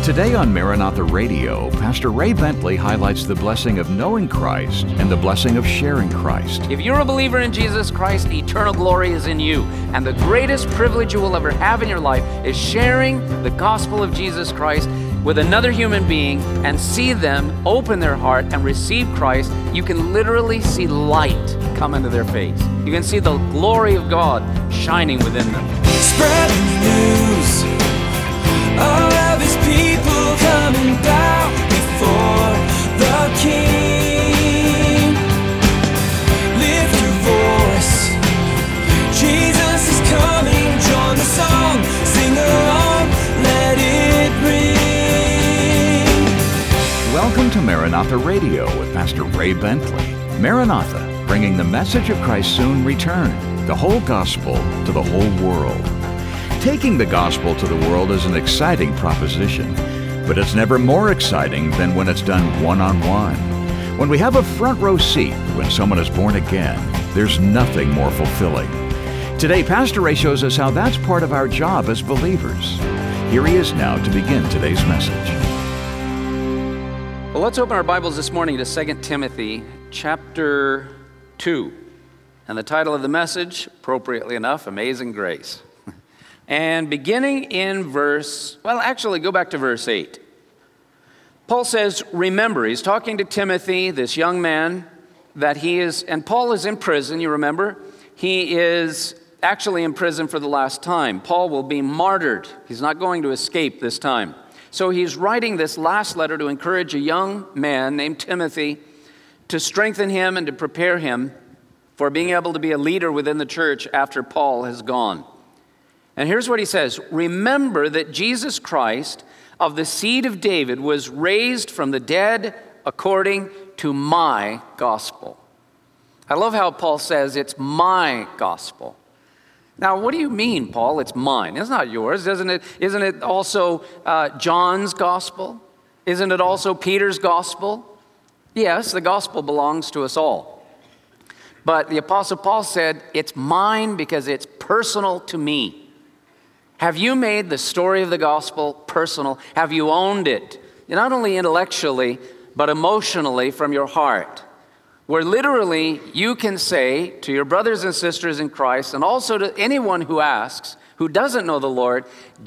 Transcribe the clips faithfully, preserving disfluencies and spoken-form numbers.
Today on Maranatha Radio, Pastor Ray Bentley highlights the blessing of knowing Christ and the blessing of sharing Christ. If you're a believer in Jesus Christ, eternal glory is in you. And the greatest privilege you will ever have in your life is sharing the gospel of Jesus Christ with another human being and see them open their heart and receive Christ. You can literally see light come into their face. You can see the glory of God shining within them. Spread the news. All of his people coming down before the King. Lift your voice. Jesus is coming. Join the song. Sing along. Let it ring. Welcome to Maranatha Radio with Pastor Ray Bentley. Maranatha, bringing the message of Christ's soon return, the whole gospel to the whole world. Taking the gospel to the world is an exciting proposition, but it's never more exciting than when it's done one-on-one. When we have a front row seat when someone is born again, there's nothing more fulfilling. Today, Pastor Ray shows us how that's part of our job as believers. Here he is now to begin today's message. Well, let's open our Bibles this morning to Second Timothy chapter two. And the title of the message, appropriately enough, Amazing Grace. And beginning in verse, well, actually, go back to verse eight. Paul says, remember, he's talking to Timothy, this young man, that he is, and Paul is in prison, you remember? He is actually in prison for the last time. Paul will be martyred. He's not going to escape this time. So he's writing this last letter to encourage a young man named Timothy to strengthen him and to prepare him for being able to be a leader within the church after Paul has gone. And here's what he says, remember that Jesus Christ of the seed of David was raised from the dead according to my gospel. I love how Paul says it's my gospel. Now, what do you mean, Paul? It's mine. It's not yours, isn't it? Isn't it also uh, John's gospel? Isn't it also Peter's gospel? Yes, the gospel belongs to us all. But the Apostle Paul said, it's mine because it's personal to me. Have you made the story of the gospel personal? Have you owned it? Not only intellectually, but emotionally from your heart. Where literally you can say to your brothers and sisters in Christ, and also to anyone who asks, who doesn't know the Lord,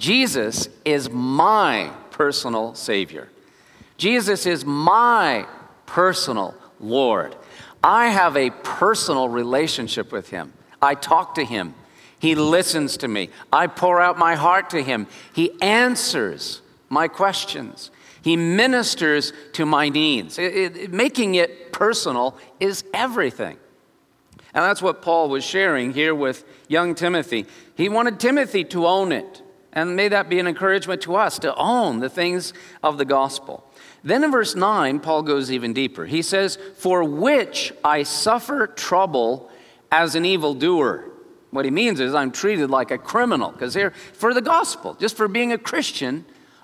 Jesus is my personal Savior. Jesus is my personal Lord. I have a personal relationship with Him. I talk to Him. He listens to me. I pour out my heart to Him. He answers my questions. He ministers to my needs. It, it, making it personal is everything. And that's what Paul was sharing here with young Timothy. He wanted Timothy to own it. And may that be an encouragement to us to own the things of the gospel. Then in verse nine, Paul goes even deeper. He says, for which I suffer trouble as an evildoer. What he means is I'm treated like a criminal, because here, for the gospel, just for being a Christian,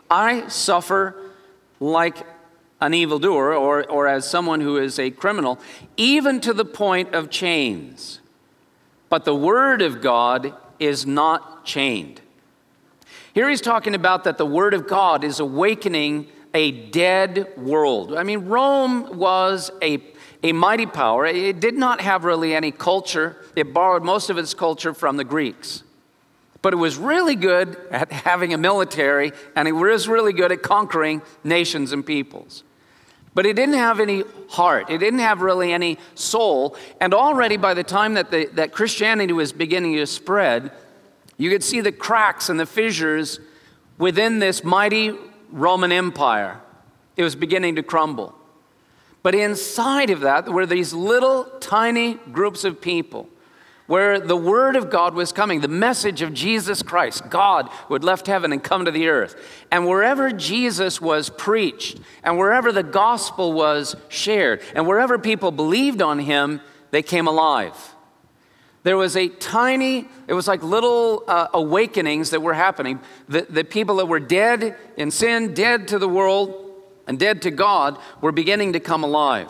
I suffer like an evildoer, or, or as someone who is a criminal, even to the point of chains. But the word of God is not chained. Here he's talking about that the word of God is awakening a dead world. I mean, Rome was a A mighty power. It did not have really any culture. It borrowed most of its culture from the Greeks. But it was really good at having a military, and it was really good at conquering nations and peoples. But it didn't have any heart. It didn't have really any soul. And already by the time that, the, that Christianity was beginning to spread, you could see the cracks and the fissures within this mighty Roman Empire. It was beginning to crumble. But inside of that were these little tiny groups of people where the word of God was coming, the message of Jesus Christ, God who had left heaven and come to the earth. And wherever Jesus was preached, and wherever the gospel was shared, and wherever people believed on Him, they came alive. There was a tiny, it was like little uh, awakenings that were happening. The, the people that were dead in sin, dead to the world, and dead to God, were beginning to come alive.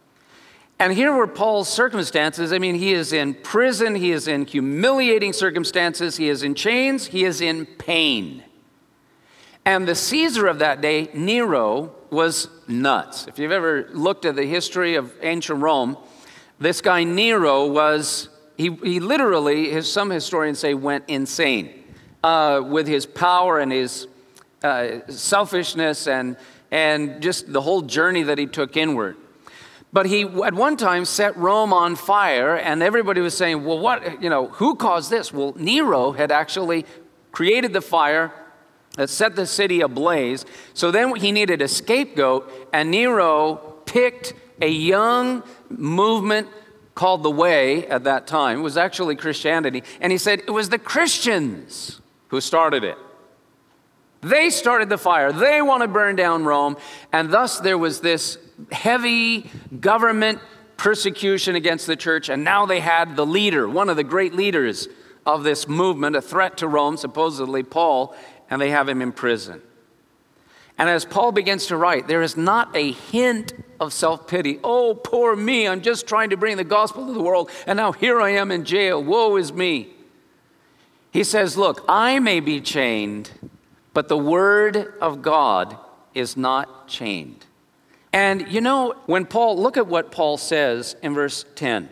And here were Paul's circumstances. I mean, he is in prison, he is in humiliating circumstances, he is in chains, he is in pain. And the Caesar of that day, Nero, was nuts. If you've ever looked at the history of ancient Rome, this guy Nero was, he, he literally, his, some historians say, went insane uh, with his power and his uh, selfishness and, and just the whole journey that he took inward. But he, at one time, set Rome on fire, and everybody was saying, well, what, you know, who caused this? Well, Nero had actually created the fire that set the city ablaze. So then he needed a scapegoat, and Nero picked a young movement called the Way at that time. It was actually Christianity. And he said it was the Christians who started it. They started the fire. They want to burn down Rome. And thus there was this heavy government persecution against the church. And now they had the leader, one of the great leaders of this movement, a threat to Rome, supposedly Paul, and they have him in prison. And as Paul begins to write, there is not a hint of self-pity. Oh, poor me, I'm just trying to bring the gospel to the world, and now here I am in jail. Woe is me. He says, look, I may be chained, but the word of God is not chained. And you know, when Paul, look at what Paul says in verse ten.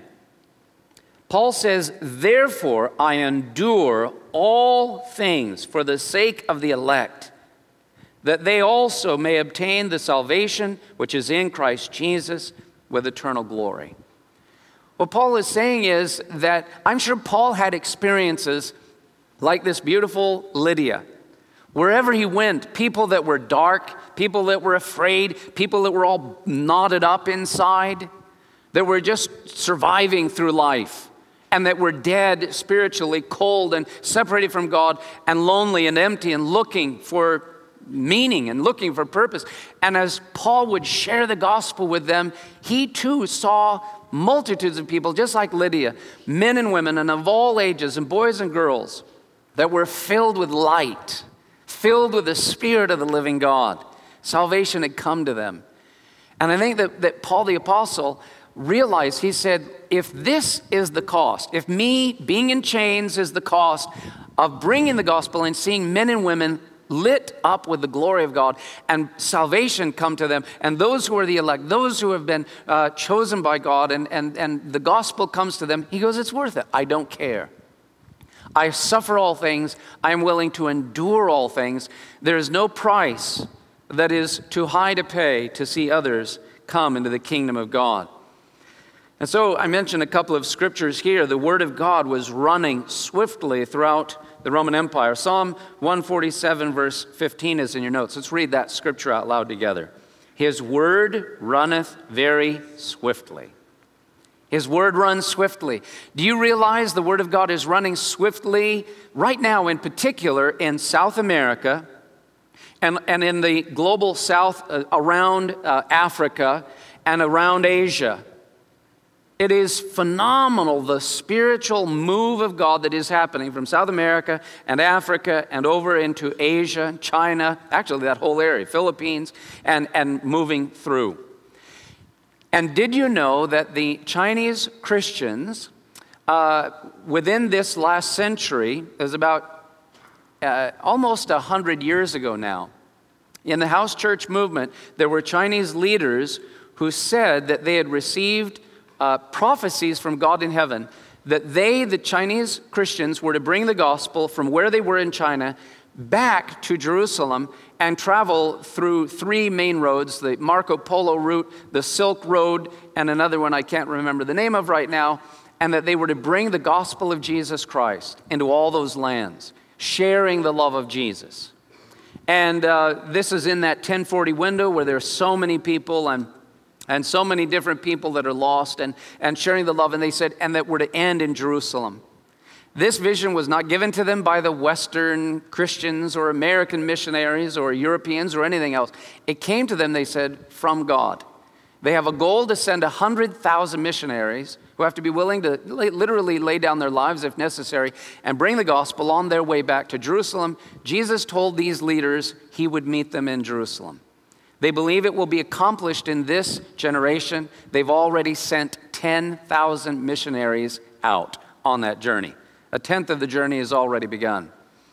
Paul says, therefore I endure all things for the sake of the elect, that they also may obtain the salvation which is in Christ Jesus with eternal glory. What Paul is saying is that I'm sure Paul had experiences like this beautiful Lydia. Wherever he went, people that were dark, people that were afraid, people that were all knotted up inside, that were just surviving through life, and that were dead spiritually, cold and separated from God, and lonely and empty and looking for meaning and looking for purpose. And as Paul would share the gospel with them, he too saw multitudes of people, just like Lydia, men and women, and of all ages, and boys and girls, that were filled with light, filled with the Spirit of the living God. Salvation had come to them. And I think that, that Paul the Apostle realized, he said, if this is the cost, if me being in chains is the cost of bringing the gospel and seeing men and women lit up with the glory of God and salvation come to them, and those who are the elect, those who have been uh, chosen by God, and, and, and the gospel comes to them, he goes, it's worth it. I don't care. I suffer all things. I am willing to endure all things. There is no price that is too high to pay to see others come into the kingdom of God. And so I mentioned a couple of scriptures here. The word of God was running swiftly throughout the Roman Empire. Psalm one forty-seven verse fifteen is in your notes. Let's read that scripture out loud together. His word runneth very swiftly. His word runs swiftly. Do you realize the word of God is running swiftly right now, in particular in South America and, and in the global south, uh, around uh, Africa and around Asia? It is phenomenal, the spiritual move of God that is happening from South America and Africa and over into Asia, China, actually that whole area, Philippines, and, and moving through. And did you know that the Chinese Christians, uh, within this last century, it was about uh, almost a hundred years ago now, in the house church movement, there were Chinese leaders who said that they had received Uh, prophecies from God in heaven that they, the Chinese Christians, were to bring the gospel from where they were in China back to Jerusalem and travel through three main roads, the Marco Polo route, the Silk Road, and another one I can't remember the name of right now, and that they were to bring the gospel of Jesus Christ into all those lands, sharing the love of Jesus. And uh, this is in that ten forty window where there's so many people and And so many different people that are lost and, and sharing the love. And they said, and that we're to end in Jerusalem. This vision was not given to them by the Western Christians or American missionaries or Europeans or anything else. It came to them, they said, from God. They have a goal to send one hundred thousand missionaries who have to be willing to literally lay down their lives if necessary and bring the gospel on their way back to Jerusalem. Jesus told these leaders he would meet them in Jerusalem. They believe it will be accomplished in this generation. They've already sent ten thousand missionaries out on that journey. A tenth of the journey has already begun.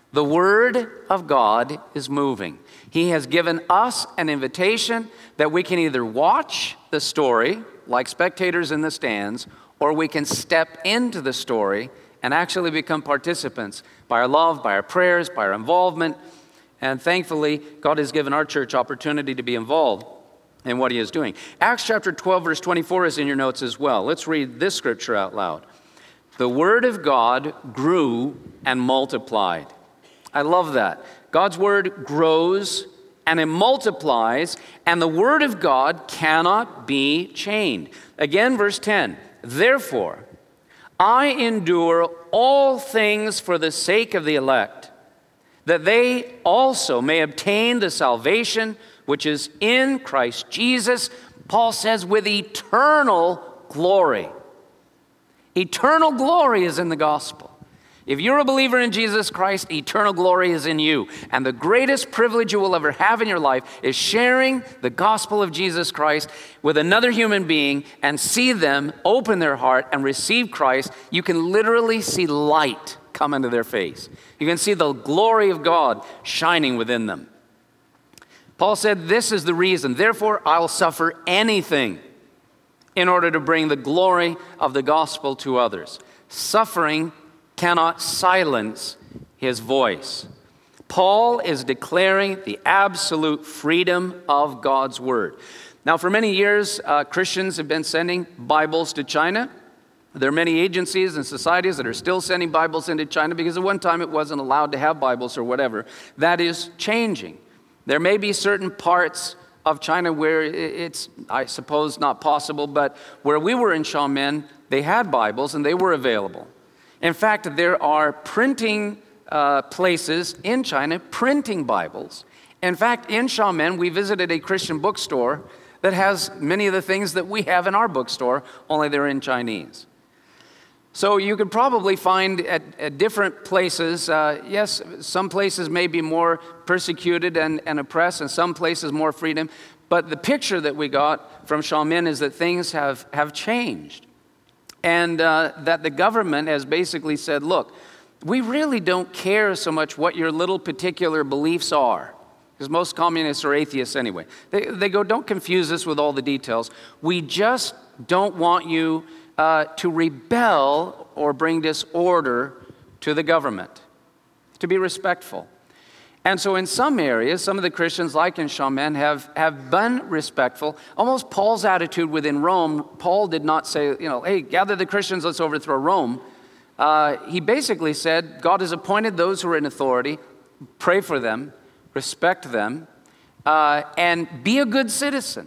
The Word of God is moving. He has given us an invitation that we can either watch the story like spectators in the stands, or we can step into the story and actually become participants by our love, by our prayers, by our involvement. And thankfully, God has given our church opportunity to be involved in what He is doing. Acts chapter twelve, verse twenty-four is in your notes as well. Let's read this scripture out loud. The Word of God grew and multiplied. I love that. God's Word grows and it multiplies, and the Word of God cannot be chained. Again, verse ten. Therefore, I endure all things for the sake of the elect, that they also may obtain the salvation which is in Christ Jesus, Paul says, with eternal glory. Eternal glory is in the gospel. If you're a believer in Jesus Christ, eternal glory is in you. And the greatest privilege you will ever have in your life is sharing the gospel of Jesus Christ with another human being and see them open their heart and receive Christ. You can literally see light come into their face. You can see the glory of God shining within them. Paul said, this is the reason. Therefore, I'll suffer anything in order to bring the glory of the gospel to others. Suffering cannot silence his voice. Paul is declaring the absolute freedom of God's word. Now, for many years, uh, Christians have been sending Bibles to China. There are many agencies and societies that are still sending Bibles into China because at one time it wasn't allowed to have Bibles or whatever. That is changing. There may be certain parts of China where it's, I suppose, not possible, but where we were in Xiamen, they had Bibles and they were available. In fact, there are printing uh, places in China printing Bibles. In fact, in Xiamen, we visited a Christian bookstore that has many of the things that we have in our bookstore, only they're in Chinese. So you could probably find at, at different places, uh, yes, some places may be more persecuted and, and oppressed, and some places more freedom. But the picture that we got from Xiamen is that things have, have changed. And uh, that the government has basically said, look, we really don't care so much what your little particular beliefs are. Because most communists are atheists anyway. They, they go, don't confuse us with all the details. We just don't want you uh, to rebel or bring disorder to the government. To be respectful. And so in some areas, some of the Christians, like in Xiamen, have, have been respectful. Almost Paul's attitude within Rome, Paul did not say, you know, hey, gather the Christians, let's overthrow Rome. Uh, he basically said, God has appointed those who are in authority, pray for them, respect them, uh, and be a good citizen.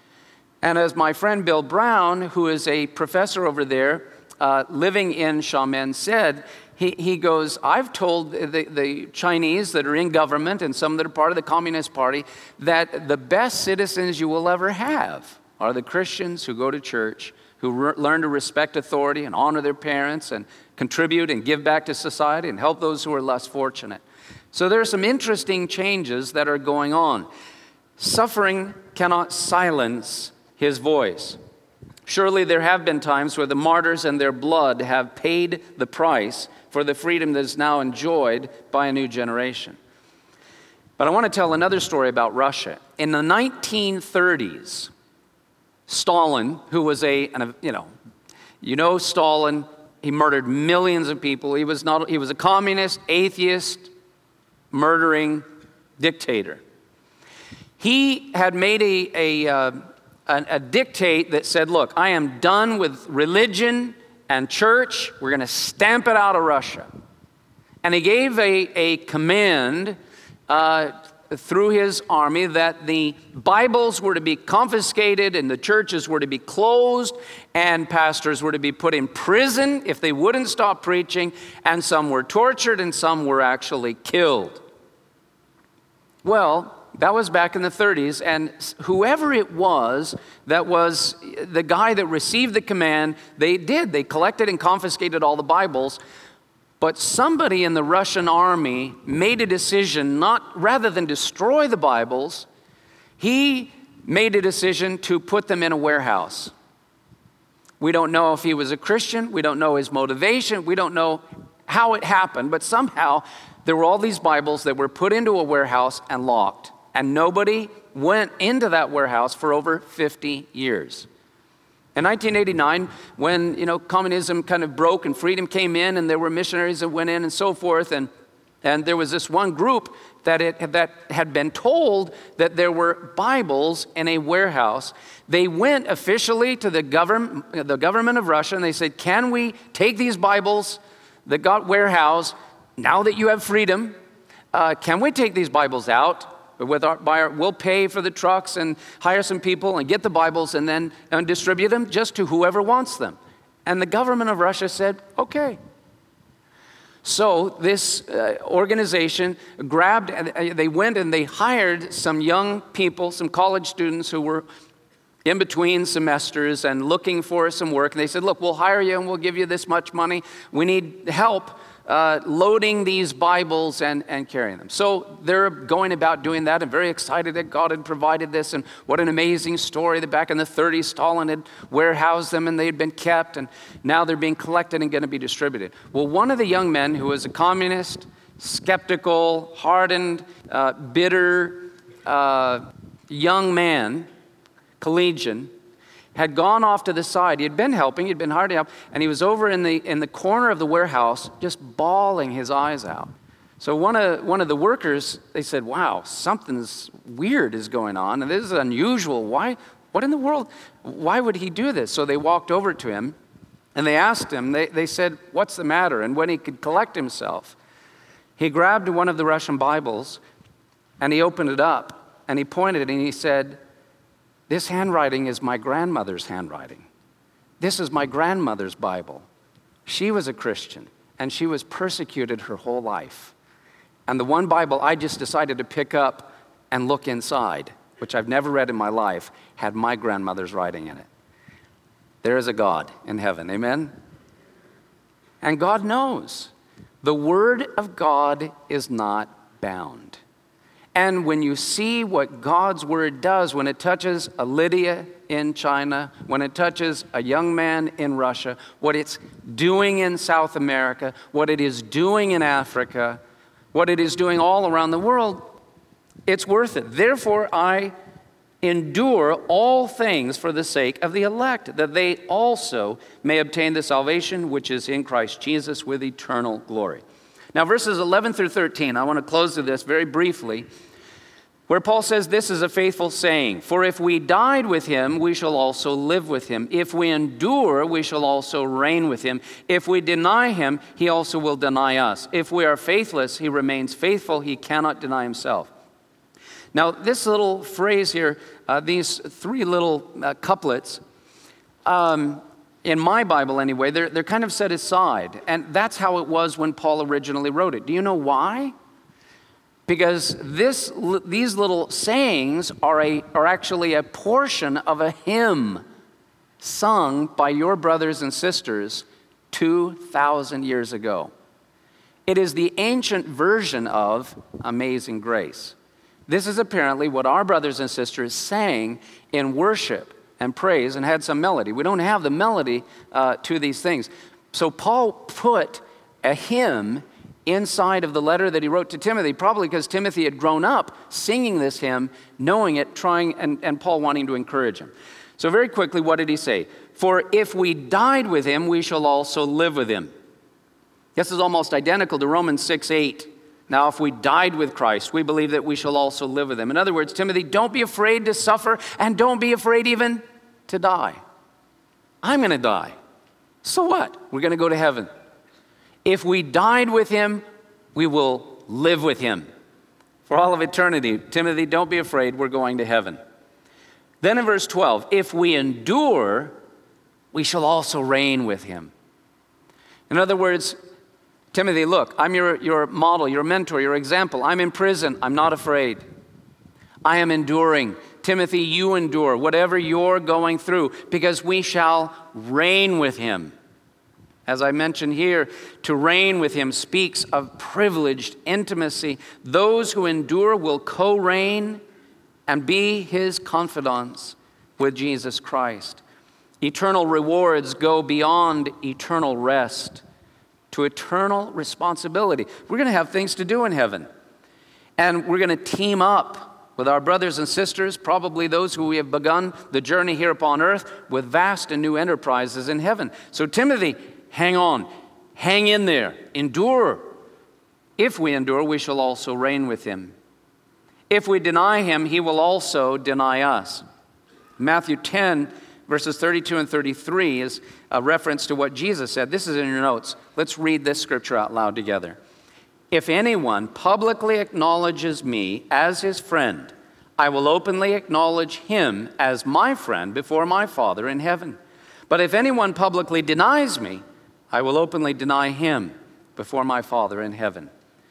And as my friend Bill Brown, who is a professor over there, uh, living in Xiamen, said, He, he goes, I've told the, the Chinese that are in government and some that are part of the Communist Party that the best citizens you will ever have are the Christians who go to church, who re- learn to respect authority and honor their parents and contribute and give back to society and help those who are less fortunate. So there are some interesting changes that are going on. Suffering cannot silence his voice. Surely there have been times where the martyrs and their blood have paid the price for the freedom that is now enjoyed by a new generation. But I want to tell another story about Russia. In the nineteen thirties, Stalin, who was a, you know, you know Stalin, he murdered millions of people. He was not, he was a communist, atheist, murdering dictator. He had made a, a, uh, a, a dictate that said, look, I am done with religion and church. We're going to stamp it out of Russia. And he gave a, a command uh, through his army that the Bibles were to be confiscated and the churches were to be closed and pastors were to be put in prison if they wouldn't stop preaching, and some were tortured and some were actually killed. Well, that was back in the thirties, and whoever it was that was the guy that received the command, they did. They collected and confiscated all the Bibles, but somebody in the Russian army made a decision, not rather than destroy the Bibles, he made a decision to put them in a warehouse. We don't know if he was a Christian. We don't know his motivation. We don't know how it happened, but somehow there were all these Bibles that were put into a warehouse and locked, and nobody went into that warehouse for over fifty years. In nineteen eighty-nine, when, you know, communism kind of broke and freedom came in, and there were missionaries that went in and so forth, and, and there was this one group that, it, that had been told that there were Bibles in a warehouse. They went officially to the, govern, the government of Russia, and they said, can we take these Bibles that got warehoused, now that you have freedom, uh, can we take these Bibles out? With our, by our, we'll pay for the trucks and hire some people and get the Bibles and then and distribute them just to whoever wants them. And the government of Russia said, okay. So this uh, organization grabbed, uh, they went and they hired some young people, some college students who were in between semesters and looking for some work. And they said, look, we'll hire you and we'll give you this much money. We need help Uh, loading these Bibles and, and carrying them. So they're going about doing that and very excited that God had provided this, and what an amazing story that back in the thirties Stalin had warehoused them and they had been kept, and now they're being collected and going to be distributed. Well, one of the young men who was a communist, skeptical, hardened, uh, bitter uh, young man, collegian, had gone off to the side. He had been helping, he'd been hard to help, and he was over in the in the corner of the warehouse just bawling his eyes out. So one of one of the workers, they said, wow, something's weird is going on, and this is unusual. Why, what in the world, why would he do this? So they walked over to him, and they asked him, they, they said, what's the matter? And when he could collect himself, he grabbed one of the Russian Bibles, and he opened it up, and he pointed it, and he said, this handwriting is my grandmother's handwriting. This is my grandmother's Bible. She was a Christian, and she was persecuted her whole life. And the one Bible I just decided to pick up and look inside, which I've never read in my life, had my grandmother's writing in it. There is a God in heaven, amen? And God knows. The Word of God is not bound. And when you see what God's Word does, when it touches a Lydia in China, when it touches a young man in Russia, what it's doing in South America, what it is doing in Africa, what it is doing all around the world, it's worth it. Therefore, I endure all things for the sake of the elect, that they also may obtain the salvation which is in Christ Jesus with eternal glory. Now, verses eleven through thirteen, I want to close with this very briefly, where Paul says, this is a faithful saying, for if we died with him, we shall also live with him. If we endure, we shall also reign with him. If we deny him, he also will deny us. If we are faithless, he remains faithful. He cannot deny himself. Now, this little phrase here, uh, these three little uh, couplets, um, in my Bible anyway, they're, they're kind of set aside. And that's how it was when Paul originally wrote it. Do you know why? Because this, these little sayings are, a, are actually a portion of a hymn sung by your brothers and sisters two thousand years ago. It is the ancient version of Amazing Grace. This is apparently what our brothers and sisters sang in worship and praise and had some melody. We don't have the melody uh, to these things. So Paul put a hymn inside of the letter that he wrote to Timothy, probably because Timothy had grown up singing this hymn, knowing it, trying, and, and Paul wanting to encourage him. So very quickly, what did he say? For if we died with him, we shall also live with him. This is almost identical to Romans six eight. Now, if we died with Christ, we believe that we shall also live with him. In other words, Timothy, don't be afraid to suffer, and don't be afraid even to die. I'm going to die. So what? We're going to go to heaven. If we died with him, we will live with him for all of eternity. Timothy, don't be afraid, we're going to heaven. Then in verse twelve, if we endure, we shall also reign with him. In other words, Timothy, look, I'm your, your model, your mentor, your example. I'm in prison, I'm not afraid. I am enduring. Timothy, you endure whatever you're going through, because we shall reign with him. As I mentioned here, to reign with him speaks of privileged intimacy. Those who endure will co-reign and be his confidants with Jesus Christ. Eternal rewards go beyond eternal rest to eternal responsibility. We're going to have things to do in heaven. And we're going to team up with our brothers and sisters, probably those who we have begun the journey here upon earth, with vast and new enterprises in heaven. So Timothy, hang on. Hang in there. Endure. If we endure, we shall also reign with him. If we deny him, he will also deny us. Matthew ten, verses thirty-two and thirty-three is a reference to what Jesus said. This is in your notes. Let's read this scripture out loud together. If anyone publicly acknowledges me as his friend, I will openly acknowledge him as my friend before my Father in heaven. But if anyone publicly denies me, I will openly deny him before my Father in heaven.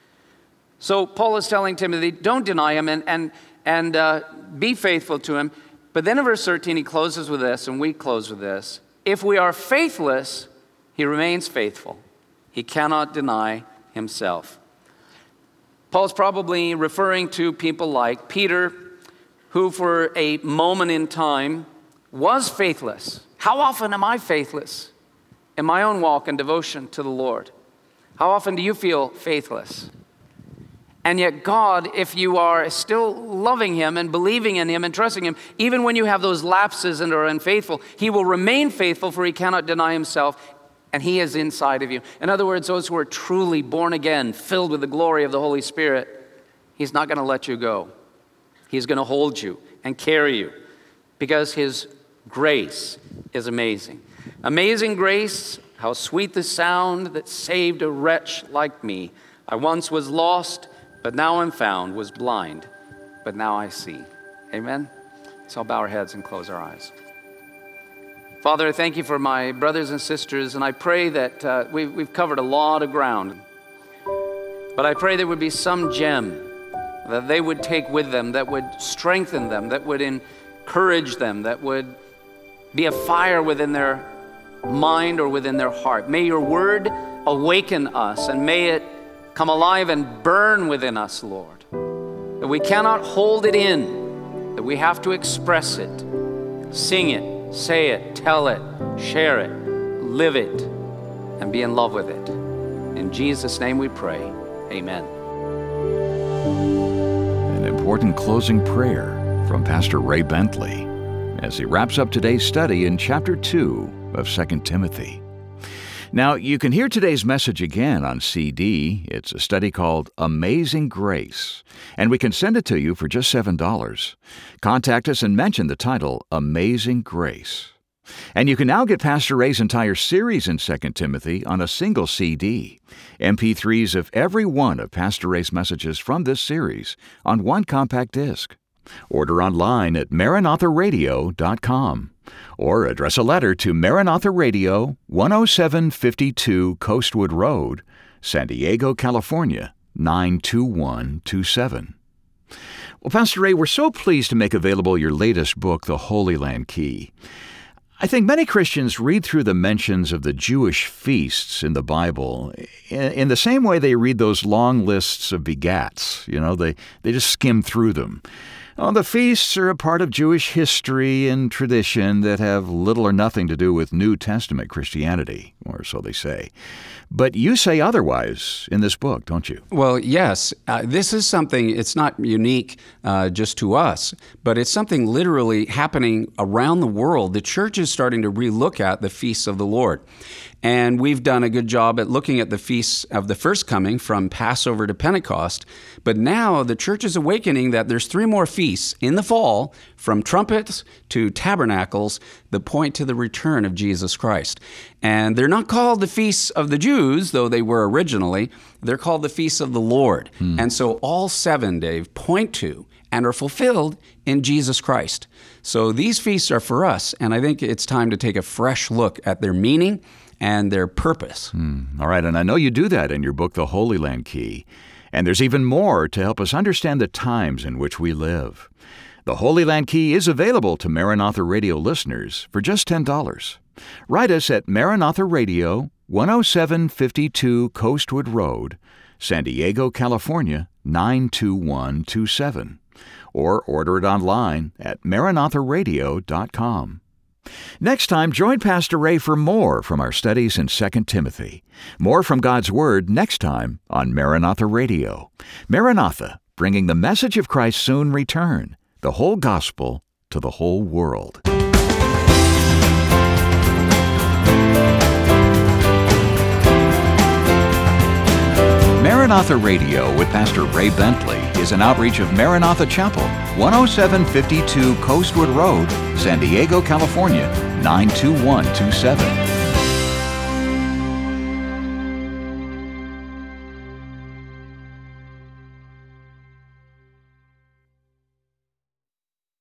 So Paul is telling Timothy, don't deny him and, and, and uh, be faithful to him. But then in verse thirteen, he closes with this, and we close with this. If we are faithless, he remains faithful. He cannot deny himself. Paul's probably referring to people like Peter, who for a moment in time was faithless. How often am I faithless in my own walk and devotion to the Lord? How often do you feel faithless? And yet God, if you are still loving him and believing in him and trusting him, even when you have those lapses and are unfaithful, he will remain faithful, for he cannot deny himself, and he is inside of you. In other words, those who are truly born again, filled with the glory of the Holy Spirit, he's not going to let you go. He's going to hold you and carry you, because his grace is amazing. Amazing grace, how sweet the sound that saved a wretch like me. I once was lost, but now I'm found, was blind, but now I see. Amen? So I'll bow our heads and close our eyes. Father, I thank you for my brothers and sisters, and I pray that uh, we've, we've covered a lot of ground. But I pray there would be some gem that they would take with them, that would strengthen them, that would encourage them, that would be a fire within their mind or within their heart. May your word awaken us, and may it come alive and burn within us, Lord. That we cannot hold it in, that we have to express it, sing it, say it, tell it, share it, live it, and be in love with it. In Jesus' name we pray, amen. An important closing prayer from Pastor Ray Bentley as he wraps up today's study in chapter two of Second Timothy. Now, you can hear today's message again on C D. It's a study called Amazing Grace, and we can send it to you for just seven dollars. Contact us and mention the title, Amazing Grace. And you can now get Pastor Ray's entire series in Second Timothy on a single C D, M P threes of every one of Pastor Ray's messages from this series on one compact disc. Order online at maranatha radio dot com or address a letter to Maranatha Radio, one oh seven fifty-two Coastwood Road, San Diego, California, nine two one two seven. Well, Pastor Ray, we're so pleased to make available your latest book, The Holy Land Key. I think many Christians read through the mentions of the Jewish feasts in the Bible in the same way they read those long lists of begats. You know, they, they just skim through them. Oh, the feasts are a part of Jewish history and tradition that have little or nothing to do with New Testament Christianity, or so they say. But you say otherwise in this book, don't you? Well, yes. Uh, this is something, it's not unique uh, just to us, but it's something literally happening around the world. The church is starting to relook at the feasts of the Lord. And we've done a good job at looking at the feasts of the first coming from Passover to Pentecost. But now the church is awakening that there's three more feasts in the fall, from trumpets to tabernacles, that point to the return of Jesus Christ. And they're not called the feasts of the Jews, though they were originally. They're called the feasts of the Lord. Hmm. And so all seven, Dave, point to and are fulfilled in Jesus Christ. So these feasts are for us, and I think it's time to take a fresh look at their meaning and their purpose. Hmm. All right, and I know you do that in your book, The Holy Land Key. And there's even more to help us understand the times in which we live. The Holy Land Key is available to Maranatha Radio listeners for just ten dollars. Write us at Maranatha Radio, one oh seven fifty-two Coastwood Road, San Diego, California, nine two one two seven. Or order it online at maranatha radio dot com. Next time, join Pastor Ray for more from our studies in Second Timothy. More from God's Word next time on Maranatha Radio. Maranatha, bringing the message of Christ's soon return, the whole gospel to the whole world. Maranatha Radio with Pastor Ray Bentley is an outreach of Maranatha Chapel, one oh seven fifty-two Coastwood Road, San Diego, California, nine two one two seven.